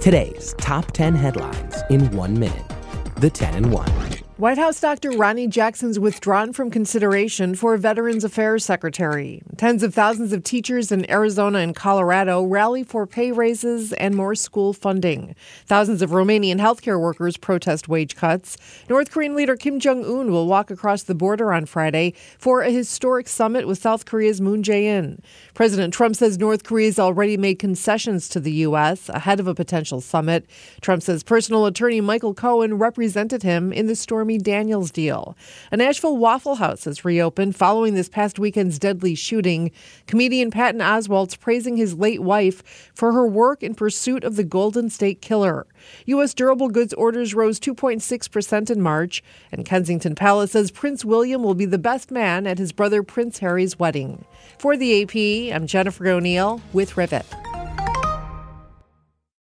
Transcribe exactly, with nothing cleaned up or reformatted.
Today's top ten headlines in one minute. The ten and one. White House Doctor Ronny Jackson's withdrawn from consideration for Veterans Affairs Secretary. Tens of thousands of teachers in Arizona and Colorado rally for pay raises and more school funding. Thousands of Romanian healthcare workers protest wage cuts. North Korean leader Kim Jong-un will walk across the border on Friday for a historic summit with South Korea's Moon Jae-in. President Trump says North Korea's already made concessions to the U S ahead of a potential summit. Trump says personal attorney Michael Cohen represented him in the Stormy Daniels deal. A Nashville Waffle House has reopened following this past weekend's deadly shooting. Comedian Patton Oswalt's praising his late wife for her work in pursuit of the Golden State Killer. U S durable goods orders rose two point six percent in March, and Kensington Palace says Prince William will be the best man at his brother Prince Harry's wedding. For the A P, I'm Jennifer O'Neill with Rivet.